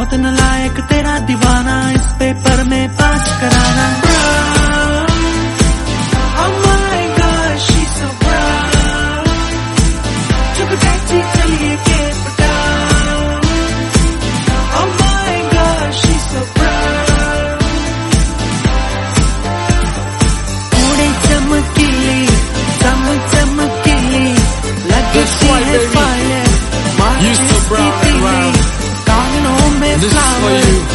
बहुत नालायक तेरा दीवाना, इस पेपर में पास कराना। Oh my God, she's so brown, चुप टैक्सी चलिए Cape Town। Oh my God, she's so brown, थोड़ी चमकीली, चमकीली लगती है पायल, You so brown and round. कानों में This is for you.